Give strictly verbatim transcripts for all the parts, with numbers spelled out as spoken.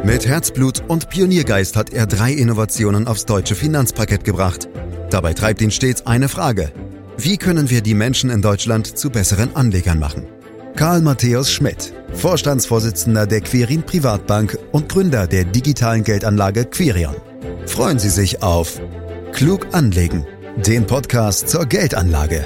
Mit Herzblut und Pioniergeist hat er drei Innovationen aufs deutsche Finanzparkett gebracht. Dabei treibt ihn stets eine Frage: Wie können wir die Menschen in Deutschland zu besseren Anlegern machen? Karl Matthäus Schmidt, Vorstandsvorsitzender der Quirin Privatbank und Gründer der digitalen Geldanlage Quirion. Freuen Sie sich auf Klug anlegen, den Podcast zur Geldanlage.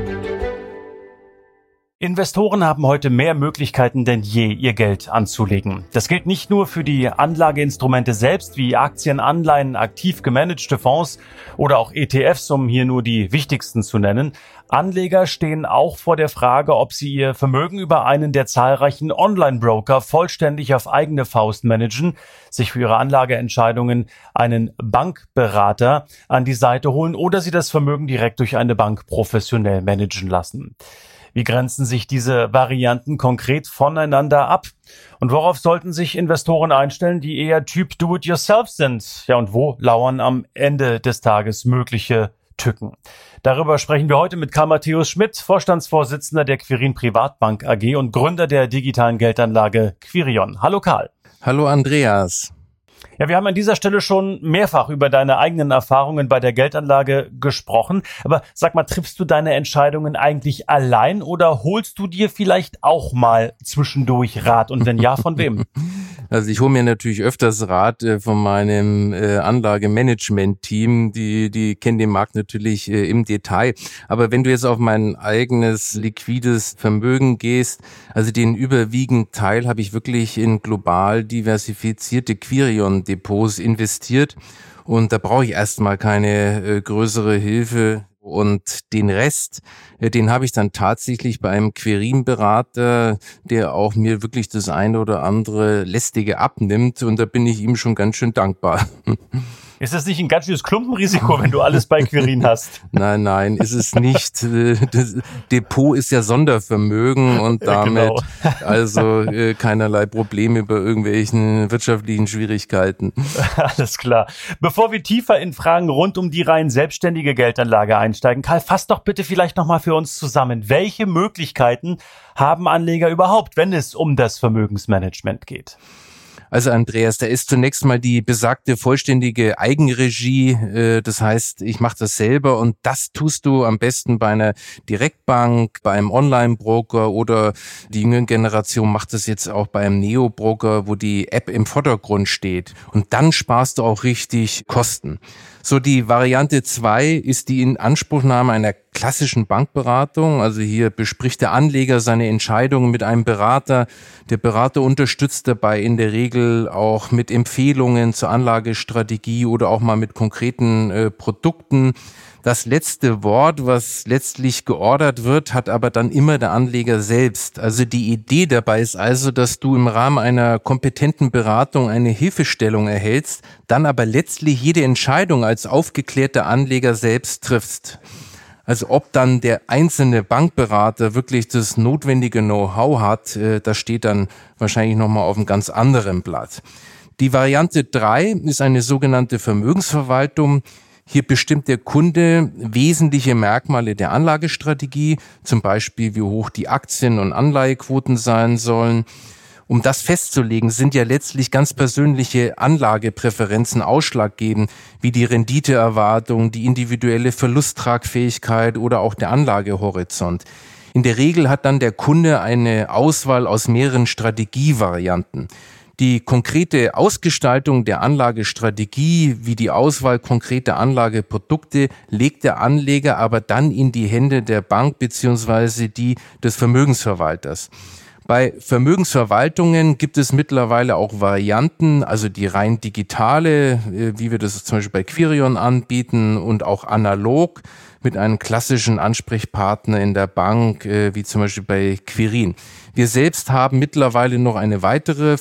Investoren haben heute mehr Möglichkeiten denn je, ihr Geld anzulegen. Das gilt nicht nur für die Anlageinstrumente selbst wie Aktien, Anleihen, aktiv gemanagte Fonds oder auch E T Fs, um hier nur die wichtigsten zu nennen. Anleger stehen auch vor der Frage, ob sie ihr Vermögen über einen der zahlreichen Online-Broker vollständig auf eigene Faust managen, sich für ihre Anlageentscheidungen einen Bankberater an die Seite holen oder sie das Vermögen direkt durch eine Bank professionell managen lassen. Wie grenzen sich diese Varianten konkret voneinander ab? Und worauf sollten sich Investoren einstellen, die eher Typ Do-it-yourself sind? Ja, und wo lauern am Ende des Tages mögliche Tücken? Darüber sprechen wir heute mit Karl Matthäus Schmidt, Vorstandsvorsitzender der Quirin Privatbank A G und Gründer der digitalen Geldanlage Quirion. Hallo Karl. Hallo Andreas. Ja, wir haben an dieser Stelle schon mehrfach über deine eigenen Erfahrungen bei der Geldanlage gesprochen. Aber sag mal, triffst du deine Entscheidungen eigentlich allein oder holst du dir vielleicht auch mal zwischendurch Rat? Und wenn ja, von wem? Also ich hole mir natürlich öfters Rat äh, von meinem äh, Anlagemanagement-Team. Die, die kennen den Markt natürlich äh, im Detail. Aber wenn du jetzt auf mein eigenes liquides Vermögen gehst, also den überwiegenden Teil habe ich wirklich in global diversifizierte Quirion-Depots investiert. Und da brauche ich erstmal keine äh, größere Hilfe. Und den Rest, äh, den habe ich dann tatsächlich bei einem Quirin-Berater, der auch mir wirklich das eine oder andere Lästige abnimmt. Und da bin ich ihm schon ganz schön dankbar. Ist das nicht ein ganz schönes Klumpenrisiko, wenn du alles bei Quirin hast? Nein, nein, ist es nicht. Das Depot ist ja Sondervermögen und damit genau. also äh, keinerlei Probleme bei irgendwelchen wirtschaftlichen Schwierigkeiten. Alles klar. Bevor wir tiefer in Fragen rund um die rein selbstständige Geldanlage einsteigen, Karl, fass doch bitte vielleicht nochmal für uns zusammen. Welche Möglichkeiten haben Anleger überhaupt, wenn es um das Vermögensmanagement geht? Also Andreas, da ist zunächst mal die besagte vollständige Eigenregie. Äh, das heißt, ich mache das selber und das tust du am besten bei einer Direktbank, bei einem Online-Broker oder die jüngere Generation macht das jetzt auch bei einem Neo-Broker, wo die App im Vordergrund steht. Und dann sparst du auch richtig Kosten. So, die Variante zwei ist die Inanspruchnahme einer klassischen Bankberatung. Also hier bespricht der Anleger seine Entscheidungen mit einem Berater. Der Berater unterstützt dabei in der Regel auch mit Empfehlungen zur Anlagestrategie oder auch mal mit konkreten äh, Produkten. Das letzte Wort, was letztlich geordert wird, hat aber dann immer der Anleger selbst. Also die Idee dabei ist also, dass du im Rahmen einer kompetenten Beratung eine Hilfestellung erhältst, dann aber letztlich jede Entscheidung als aufgeklärter Anleger selbst triffst. Also ob dann der einzelne Bankberater wirklich das notwendige Know-how hat, das steht dann wahrscheinlich nochmal auf einem ganz anderen Blatt. Die Variante drei ist eine sogenannte Vermögensverwaltung. Hier bestimmt der Kunde wesentliche Merkmale der Anlagestrategie, zum Beispiel wie hoch die Aktien- und Anleihequoten sein sollen. Um das festzulegen, sind ja letztlich ganz persönliche Anlagepräferenzen ausschlaggebend, wie die Renditeerwartung, die individuelle Verlusttragfähigkeit oder auch der Anlagehorizont. In der Regel hat dann der Kunde eine Auswahl aus mehreren Strategievarianten. Die konkrete Ausgestaltung der Anlagestrategie, wie die Auswahl konkreter Anlageprodukte, legt der Anleger aber dann in die Hände der Bank bzw. die des Vermögensverwalters. Bei Vermögensverwaltungen gibt es mittlerweile auch Varianten, also die rein digitale, wie wir das zum Beispiel bei Quirion anbieten, und auch analog mit einem klassischen Ansprechpartner in der Bank, wie zum Beispiel bei Quirin. Wir selbst haben mittlerweile noch eine weitere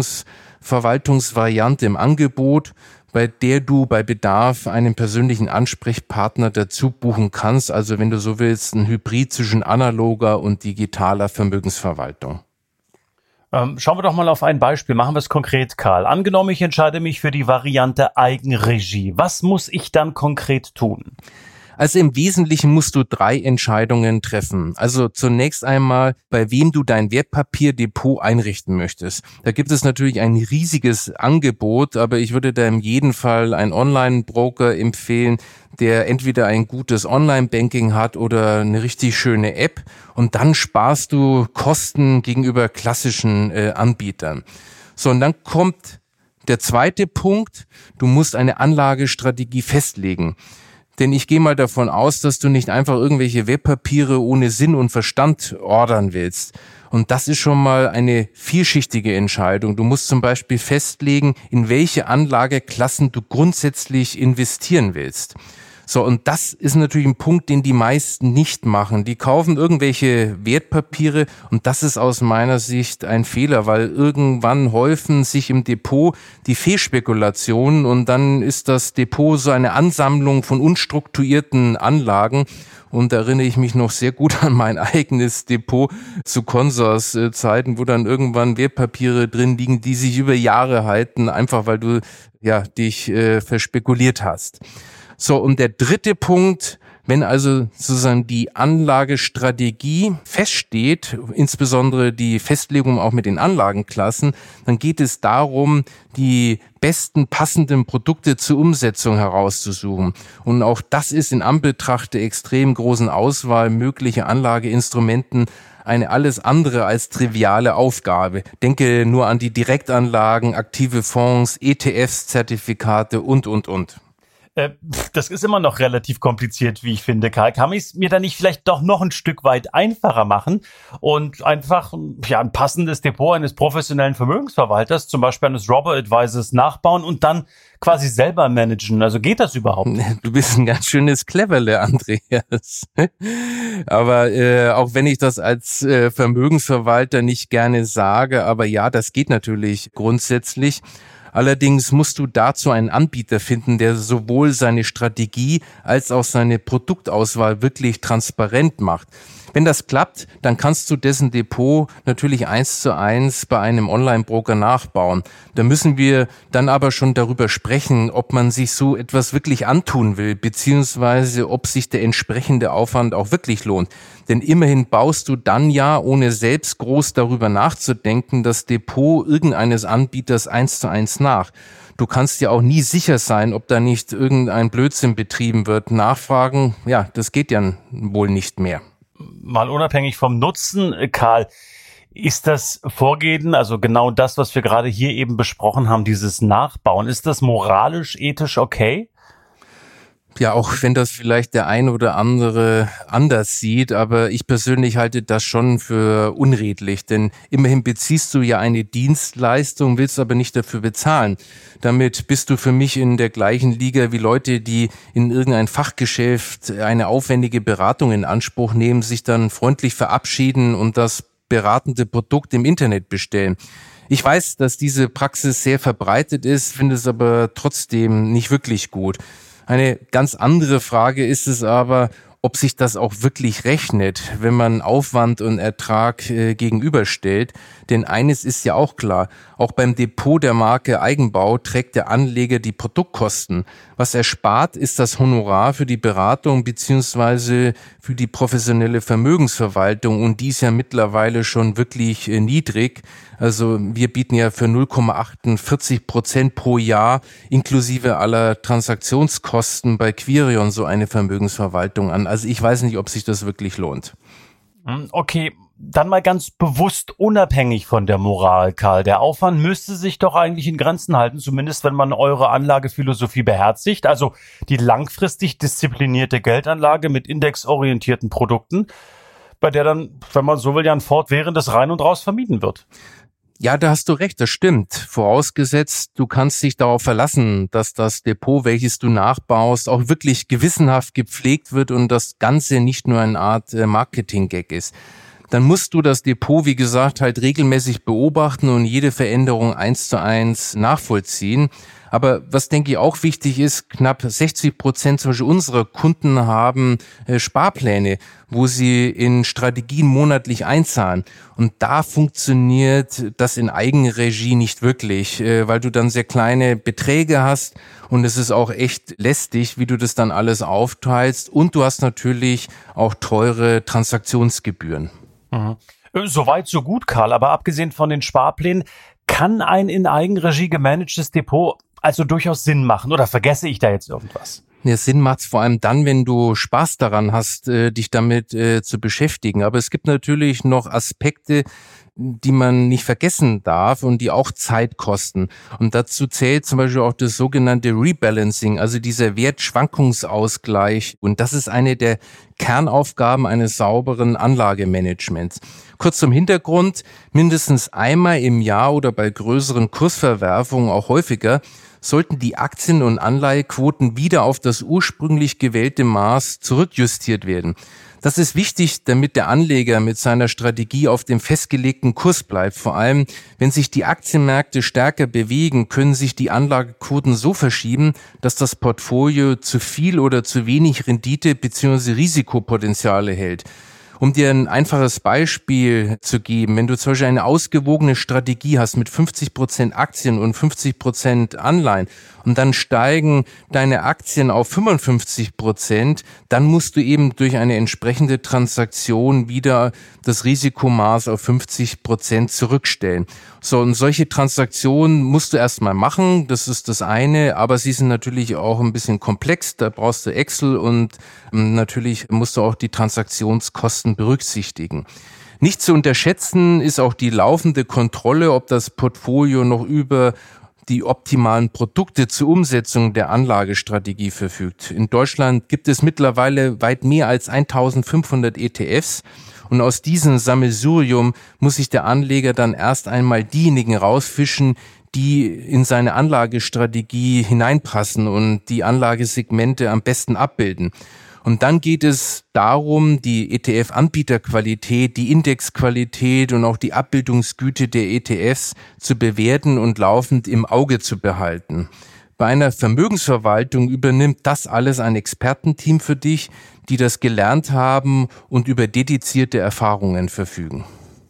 Vermögensverwaltungsvariante im Angebot, bei der du bei Bedarf einen persönlichen Ansprechpartner dazu buchen kannst. Also wenn du so willst, ein Hybrid zwischen analoger und digitaler Vermögensverwaltung. Ähm, schauen wir doch mal auf ein Beispiel. Machen wir es konkret, Karl. Angenommen, ich entscheide mich für die Variante Eigenregie. Was muss ich dann konkret tun? Also im Wesentlichen musst du drei Entscheidungen treffen. Also zunächst einmal, bei wem du dein Wertpapierdepot einrichten möchtest. Da gibt es natürlich ein riesiges Angebot, aber ich würde da in jedem Fall einen Online-Broker empfehlen, der entweder ein gutes Online-Banking hat oder eine richtig schöne App, und dann sparst du Kosten gegenüber klassischen äh, Anbietern. So, und dann kommt der zweite Punkt, du musst eine Anlagestrategie festlegen. Denn ich gehe mal davon aus, dass du nicht einfach irgendwelche Wertpapiere ohne Sinn und Verstand ordern willst. Und das ist schon mal eine vielschichtige Entscheidung. Du musst zum Beispiel festlegen, in welche Anlageklassen du grundsätzlich investieren willst. So, und das ist natürlich ein Punkt, den die meisten nicht machen. Die kaufen irgendwelche Wertpapiere, und das ist aus meiner Sicht ein Fehler, weil irgendwann häufen sich im Depot die Fehlspekulationen und dann ist das Depot so eine Ansammlung von unstrukturierten Anlagen. Und da erinnere ich mich noch sehr gut an mein eigenes Depot zu Consors-Zeiten, wo dann irgendwann Wertpapiere drin liegen, die sich über Jahre halten, einfach weil du ja dich äh, verspekuliert hast. So, und der dritte Punkt, wenn also sozusagen die Anlagestrategie feststeht, insbesondere die Festlegung auch mit den Anlagenklassen, dann geht es darum, die besten passenden Produkte zur Umsetzung herauszusuchen. Und auch das ist in Anbetracht der extrem großen Auswahl möglicher Anlageinstrumenten eine alles andere als triviale Aufgabe. Denke nur an die Direktanlagen, aktive Fonds, E T Fs, Zertifikate und, und, und. Das ist immer noch relativ kompliziert, wie ich finde, Karl. Kann ich es mir da nicht vielleicht doch noch ein Stück weit einfacher machen und einfach ja, ein passendes Depot eines professionellen Vermögensverwalters, zum Beispiel eines Robo-Advisors, nachbauen und dann quasi selber managen? Also geht das überhaupt? Du bist ein ganz schönes Cleverle, Andreas. Aber äh, auch wenn ich das als äh, Vermögensverwalter nicht gerne sage, aber ja, das geht natürlich grundsätzlich. Allerdings musst du dazu einen Anbieter finden, der sowohl seine Strategie als auch seine Produktauswahl wirklich transparent macht. Wenn das klappt, dann kannst du dessen Depot natürlich eins zu eins bei einem Online-Broker nachbauen. Da müssen wir dann aber schon darüber sprechen, ob man sich so etwas wirklich antun will, beziehungsweise ob sich der entsprechende Aufwand auch wirklich lohnt. Denn immerhin baust du dann ja, ohne selbst groß darüber nachzudenken, das Depot irgendeines Anbieters eins zu eins nach. Du kannst ja auch nie sicher sein, ob da nicht irgendein Blödsinn betrieben wird. Nachfragen, ja, das geht ja wohl nicht mehr. Mal unabhängig vom Nutzen, Karl, ist das Vorgehen, also genau das, was wir gerade hier eben besprochen haben, dieses Nachbauen, ist das moralisch, ethisch okay? Ja, auch wenn das vielleicht der eine oder andere anders sieht, aber ich persönlich halte das schon für unredlich, denn immerhin beziehst du ja eine Dienstleistung, willst aber nicht dafür bezahlen. Damit bist du für mich in der gleichen Liga wie Leute, die in irgendein Fachgeschäft eine aufwendige Beratung in Anspruch nehmen, sich dann freundlich verabschieden und das beratende Produkt im Internet bestellen. Ich weiß, dass diese Praxis sehr verbreitet ist, finde es aber trotzdem nicht wirklich gut. Eine ganz andere Frage ist es aber, ob sich das auch wirklich rechnet, wenn man Aufwand und Ertrag äh, gegenüberstellt. Denn eines ist ja auch klar, auch beim Depot der Marke Eigenbau trägt der Anleger die Produktkosten. Was er spart, ist das Honorar für die Beratung beziehungsweise für die professionelle Vermögensverwaltung, und die ist ja mittlerweile schon wirklich äh, niedrig. Also wir bieten ja für null Komma achtundvierzig Prozent pro Jahr inklusive aller Transaktionskosten bei Quirion so eine Vermögensverwaltung an. Also ich weiß nicht, ob sich das wirklich lohnt. Okay, dann mal ganz bewusst unabhängig von der Moral, Karl. Der Aufwand müsste sich doch eigentlich in Grenzen halten, zumindest wenn man eure Anlagephilosophie beherzigt. Also die langfristig disziplinierte Geldanlage mit indexorientierten Produkten, bei der dann, wenn man so will, ja ein fortwährendes Rein und Raus vermieden wird. Ja, da hast du recht, das stimmt. Vorausgesetzt, du kannst dich darauf verlassen, dass das Depot, welches du nachbaust, auch wirklich gewissenhaft gepflegt wird und das Ganze nicht nur eine Art Marketing-Gag ist. dann musst du das Depot, wie gesagt, halt regelmäßig beobachten und jede Veränderung eins zu eins nachvollziehen. Aber was, denke ich, auch wichtig ist, knapp sechzig Prozent zum Beispiel unserer Kunden haben äh, Sparpläne, wo sie in Strategien monatlich einzahlen. Und da funktioniert das in Eigenregie nicht wirklich, äh, weil du dann sehr kleine Beträge hast und es ist auch echt lästig, wie du das dann alles aufteilst. Und du hast natürlich auch teure Transaktionsgebühren. Mhm. Soweit, so gut, Karl. Aber abgesehen von den Sparplänen, kann ein in Eigenregie gemanagtes Depot also durchaus Sinn machen, oder vergesse ich da jetzt irgendwas? Ja, Sinn macht's vor allem dann, wenn du Spaß daran hast, äh, dich damit äh, zu beschäftigen. Aber es gibt natürlich noch Aspekte, die man nicht vergessen darf und die auch Zeit kosten. Und dazu zählt zum Beispiel auch das sogenannte Rebalancing, also dieser Wertschwankungsausgleich. Und das ist eine der Kernaufgaben eines sauberen Anlagemanagements. Kurz zum Hintergrund: Mindestens einmal im Jahr oder bei größeren Kursverwerfungen auch häufiger sollten die Aktien- und Anleihequoten wieder auf das ursprünglich gewählte Maß zurückjustiert werden. Das ist wichtig, damit der Anleger mit seiner Strategie auf dem festgelegten Kurs bleibt. Vor allem, wenn sich die Aktienmärkte stärker bewegen, können sich die Anlagequoten so verschieben, dass das Portfolio zu viel oder zu wenig Rendite bzw. Risikopotenziale hält. Um dir ein einfaches Beispiel zu geben, wenn du zum Beispiel eine ausgewogene Strategie hast mit fünfzig Prozent Aktien und fünfzig Prozent Anleihen und dann steigen deine Aktien auf fünfundfünfzig Prozent, dann musst du eben durch eine entsprechende Transaktion wieder das Risikomaß auf fünfzig Prozent zurückstellen. So, und solche Transaktionen musst du erstmal machen, das ist das eine, aber sie sind natürlich auch ein bisschen komplex, da brauchst du Excel und ähm, natürlich musst du auch die Transaktionskosten berücksichtigen. Nicht zu unterschätzen ist auch die laufende Kontrolle, ob das Portfolio noch über die optimalen Produkte zur Umsetzung der Anlagestrategie verfügt. In Deutschland gibt es mittlerweile weit mehr als eintausendfünfhundert E T Fs. Und aus diesem Sammelsurium muss sich der Anleger dann erst einmal diejenigen rausfischen, die in seine Anlagestrategie hineinpassen und die Anlagesegmente am besten abbilden. Und dann geht es darum, die E T F-Anbieterqualität, die Indexqualität und auch die Abbildungsgüte der E T Fs zu bewerten und laufend im Auge zu behalten. Bei einer Vermögensverwaltung übernimmt das alles ein Expertenteam für dich, die das gelernt haben und über dedizierte Erfahrungen verfügen.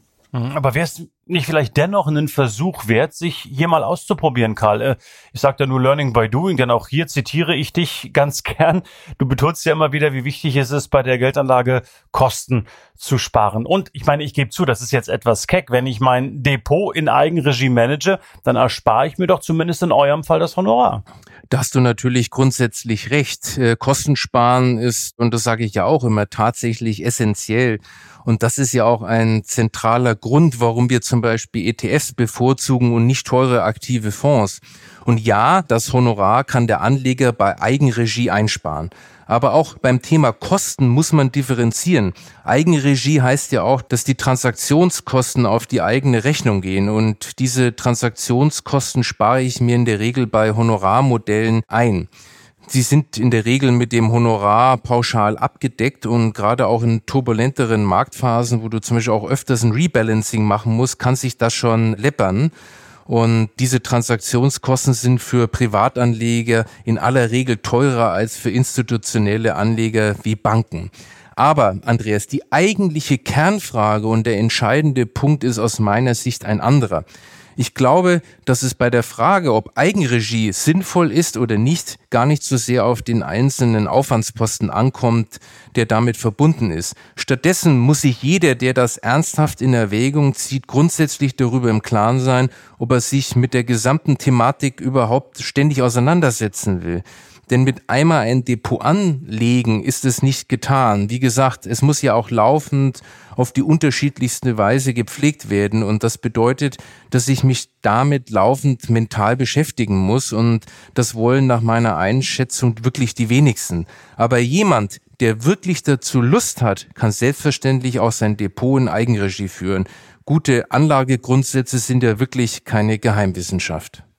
Aber wäre es nicht vielleicht dennoch einen Versuch wert, sich hier mal auszuprobieren, Karl? Ich sage da nur Learning by Doing, denn auch hier zitiere ich dich ganz gern. Du betonst ja immer wieder, wie wichtig es ist, bei der Geldanlage Kosten zu sparen. Und ich meine, ich gebe zu, das ist jetzt etwas keck. Wenn ich mein Depot in Eigenregie manage, dann erspare ich mir doch zumindest in eurem Fall das Honorar. Da hast du natürlich grundsätzlich recht. Kosten sparen ist, und das sage ich ja auch immer, tatsächlich essentiell. Und das ist ja auch ein zentraler Grund, warum wir zum Beispiel E T Fs bevorzugen und nicht teure aktive Fonds. Und ja, das Honorar kann der Anleger bei Eigenregie einsparen. Aber auch beim Thema Kosten muss man differenzieren. Eigenregie heißt ja auch, dass die Transaktionskosten auf die eigene Rechnung gehen. Und diese Transaktionskosten spare ich mir in der Regel bei Honorarmodellen ein. Sie sind in der Regel mit dem Honorar pauschal abgedeckt und gerade auch in turbulenteren Marktphasen, wo du zum Beispiel auch öfters ein Rebalancing machen musst, kann sich das schon läppern. Und diese Transaktionskosten sind für Privatanleger in aller Regel teurer als für institutionelle Anleger wie Banken. Aber, Andreas, die eigentliche Kernfrage und der entscheidende Punkt ist aus meiner Sicht ein anderer. Ich glaube, dass es bei der Frage, ob Eigenregie sinnvoll ist oder nicht, gar nicht so sehr auf den einzelnen Aufwandsposten ankommt, der damit verbunden ist. Stattdessen muss sich jeder, der das ernsthaft in Erwägung zieht, grundsätzlich darüber im Klaren sein, ob er sich mit der gesamten Thematik überhaupt ständig auseinandersetzen will. Denn mit einmal ein Depot anlegen ist es nicht getan. Wie gesagt, es muss ja auch laufend auf die unterschiedlichste Weise gepflegt werden. Und das bedeutet, dass ich mich damit laufend mental beschäftigen muss. Und das wollen nach meiner Einschätzung wirklich die wenigsten. Aber jemand, der wirklich dazu Lust hat, kann selbstverständlich auch sein Depot in Eigenregie führen. Gute Anlagegrundsätze sind ja wirklich keine Geheimwissenschaft.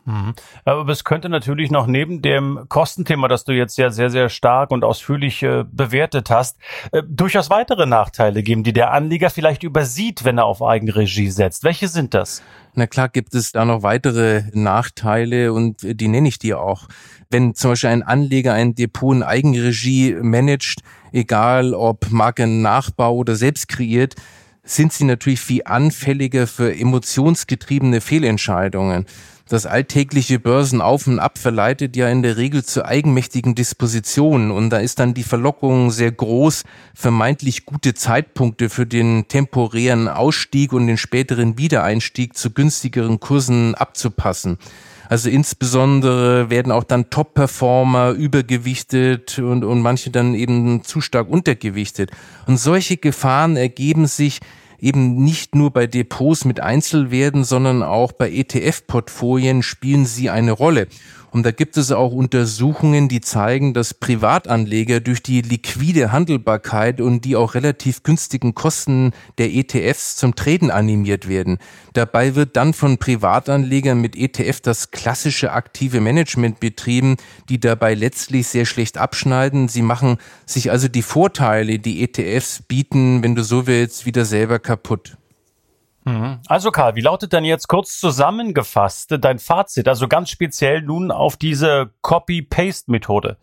Mhm. Aber es könnte natürlich noch neben dem Kostenthema, das du jetzt ja sehr, sehr stark und ausführlich äh, bewertet hast, äh, durchaus weitere Nachteile geben, die der Anleger vielleicht übersieht, wenn er auf Eigenregie setzt. Welche sind das? Na klar gibt es da noch weitere Nachteile und die nenne ich dir auch. Wenn zum Beispiel ein Anleger ein Depot in Eigenregie managt, egal ob Markennachbau oder selbst kreiert, sind sie natürlich viel anfälliger für emotionsgetriebene Fehlentscheidungen. Das alltägliche Börsenauf und Ab verleitet ja in der Regel zu eigenmächtigen Dispositionen und da ist dann die Verlockung sehr groß, vermeintlich gute Zeitpunkte für den temporären Ausstieg und den späteren Wiedereinstieg zu günstigeren Kursen abzupassen. Also insbesondere werden auch dann Top-Performer übergewichtet und, und manche dann eben zu stark untergewichtet. Und solche Gefahren ergeben sich eben nicht nur bei Depots mit Einzelwerten, sondern auch bei E T F-Portfolien spielen sie eine Rolle. Und da gibt es auch Untersuchungen, die zeigen, dass Privatanleger durch die liquide Handelbarkeit und die auch relativ günstigen Kosten der E T Fs zum Traden animiert werden. Dabei wird dann von Privatanlegern mit E T F das klassische aktive Management betrieben, die dabei letztlich sehr schlecht abschneiden. Sie machen sich also die Vorteile, die E T Fs bieten, wenn du so willst, wieder selber kaputt. Also Karl, wie lautet denn jetzt kurz zusammengefasst dein Fazit, also ganz speziell nun auf diese Copy-Paste-Methode?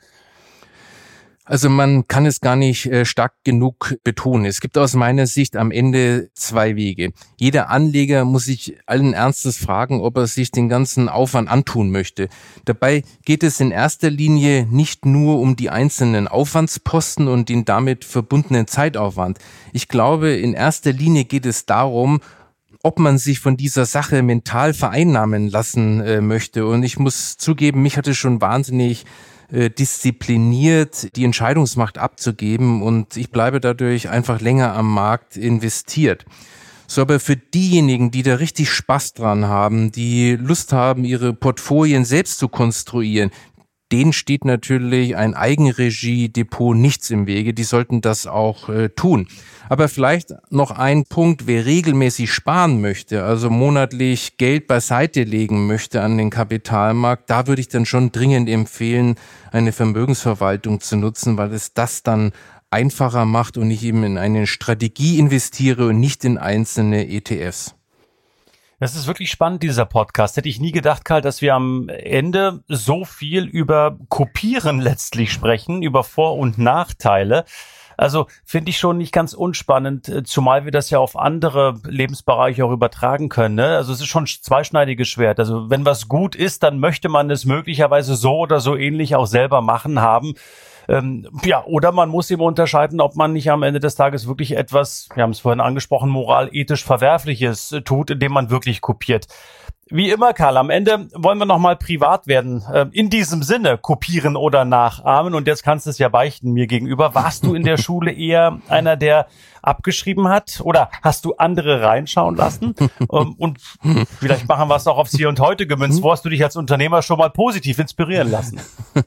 Also man kann es gar nicht äh, stark genug betonen. Es gibt aus meiner Sicht am Ende zwei Wege. Jeder Anleger muss sich allen Ernstes fragen, ob er sich den ganzen Aufwand antun möchte. Dabei geht es in erster Linie nicht nur um die einzelnen Aufwandsposten und den damit verbundenen Zeitaufwand. Ich glaube, in erster Linie geht es darum, ob man sich von dieser Sache mental vereinnahmen lassen äh, möchte. Und ich muss zugeben, mich hat es schon wahnsinnig äh, diszipliniert, die Entscheidungsmacht abzugeben und ich bleibe dadurch einfach länger am Markt investiert. So, aber für diejenigen, die da richtig Spaß dran haben, die Lust haben, ihre Portfolien selbst zu konstruieren, denen steht natürlich ein Eigenregie-Depot nichts im Wege. Die sollten das auch äh, tun. Aber vielleicht noch ein Punkt, wer regelmäßig sparen möchte, also monatlich Geld beiseite legen möchte an den Kapitalmarkt, da würde ich dann schon dringend empfehlen, eine Vermögensverwaltung zu nutzen, weil es das dann einfacher macht und ich eben in eine Strategie investiere und nicht in einzelne E T Fs. Das ist wirklich spannend, dieser Podcast. Hätte ich nie gedacht, Karl, dass wir am Ende so viel über Kopieren letztlich sprechen, über Vor- und Nachteile. Also finde ich schon nicht ganz unspannend, zumal wir das ja auf andere Lebensbereiche auch übertragen können. Ne? Also es ist schon ein zweischneidiges Schwert. Also wenn was gut ist, dann möchte man es möglicherweise so oder so ähnlich auch selber machen haben. Ähm, ja, oder man muss eben unterscheiden, ob man nicht am Ende des Tages wirklich etwas, wir haben es vorhin angesprochen, moralethisch Verwerfliches tut, indem man wirklich kopiert. Wie immer, Karl, am Ende wollen wir nochmal privat werden. In diesem Sinne, kopieren oder nachahmen. Und jetzt kannst du es ja beichten mir gegenüber. Warst du in der Schule eher einer, der abgeschrieben hat? Oder hast du andere reinschauen lassen? Und vielleicht machen wir es auch aufs Hier und Heute gemünzt. Wo hast du dich als Unternehmer schon mal positiv inspirieren lassen?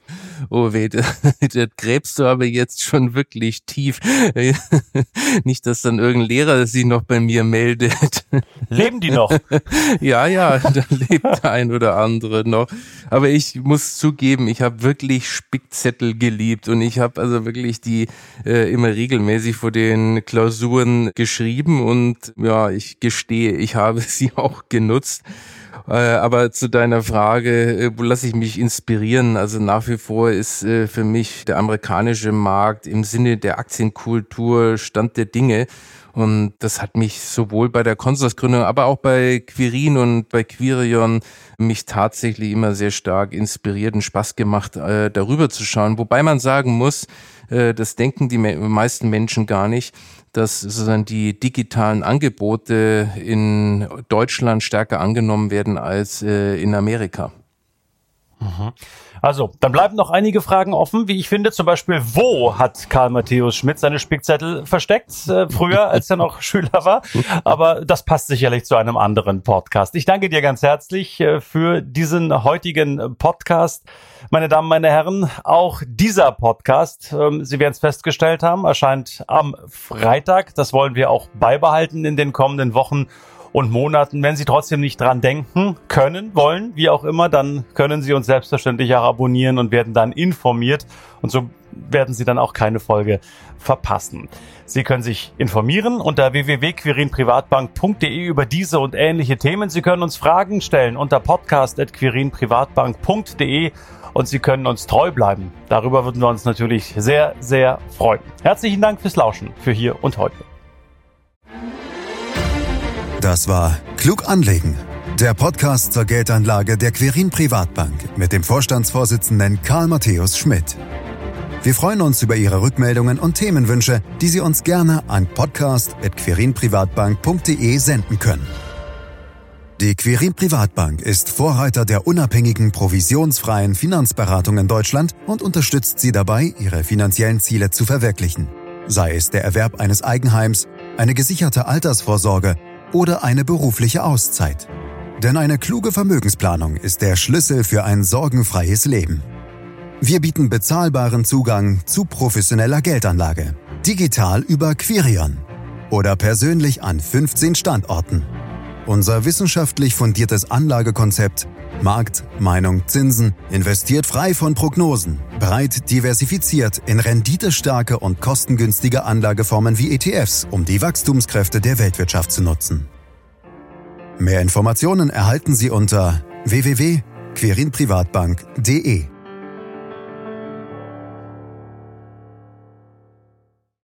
Oh weh, das, das gräbst du aber jetzt schon wirklich tief. Nicht, dass dann irgendein Lehrer sich noch bei mir meldet. Leben die noch? Ja, ja, da lebt der ein oder andere noch. Aber ich muss zugeben, ich habe wirklich Spickzettel geliebt und ich habe also wirklich die äh, immer regelmäßig vor den Klausuren geschrieben und ja, ich gestehe, ich habe sie auch genutzt. Äh, aber zu deiner Frage, äh, wo lasse ich mich inspirieren? Also nach wie vor ist äh, für mich der amerikanische Markt im Sinne der Aktienkultur Stand der Dinge. Und das hat mich sowohl bei der Consorsgründung, aber auch bei Quirin und bei Quirion mich tatsächlich immer sehr stark inspiriert und Spaß gemacht, äh, darüber zu schauen. Wobei man sagen muss, äh, das denken die me- meisten Menschen gar nicht, dass sozusagen die digitalen Angebote in Deutschland stärker angenommen werden als äh, in Amerika. Mhm. Also, dann bleiben noch einige Fragen offen, wie ich finde, zum Beispiel, wo hat Karl Matthäus Schmidt seine Spickzettel versteckt, äh, früher, als er noch Schüler war, aber das passt sicherlich zu einem anderen Podcast. Ich danke dir ganz herzlich äh, für diesen heutigen Podcast. Meine Damen, meine Herren, auch dieser Podcast, ähm, Sie werden es festgestellt haben, erscheint am Freitag. Das wollen wir auch beibehalten in den kommenden Wochen. und Monaten. Wenn Sie trotzdem nicht dran denken können, wollen, wie auch immer, dann können Sie uns selbstverständlich auch abonnieren und werden dann informiert. Und so werden Sie dann auch keine Folge verpassen. Sie können sich informieren unter w w w punkt quirin privatbank punkt d e über diese und ähnliche Themen. Sie können uns Fragen stellen unter podcast at quirin privatbank punkt d e und Sie können uns treu bleiben. Darüber würden wir uns natürlich sehr, sehr freuen. Herzlichen Dank fürs Lauschen für hier und heute. Das war Klug anlegen, der Podcast zur Geldanlage der Quirin Privatbank mit dem Vorstandsvorsitzenden Karl Matthäus Schmidt. Wir freuen uns über Ihre Rückmeldungen und Themenwünsche, die Sie uns gerne an podcast at quirin privatbank punkt d e senden können. Die Quirin Privatbank ist Vorreiter der unabhängigen, provisionsfreien Finanzberatung in Deutschland und unterstützt Sie dabei, Ihre finanziellen Ziele zu verwirklichen. Sei es der Erwerb eines Eigenheims, eine gesicherte Altersvorsorge oder eine berufliche Auszeit. Denn eine kluge Vermögensplanung ist der Schlüssel für ein sorgenfreies Leben. Wir bieten bezahlbaren Zugang zu professioneller Geldanlage. Digital über Quirion oder persönlich an fünfzehn Standorten. Unser wissenschaftlich fundiertes Anlagekonzept Markt, Meinung, Zinsen investiert frei von Prognosen, breit diversifiziert in renditestarke und kostengünstige Anlageformen wie E T Fs, um die Wachstumskräfte der Weltwirtschaft zu nutzen. Mehr Informationen erhalten Sie unter w w w punkt quirin privatbank punkt d e.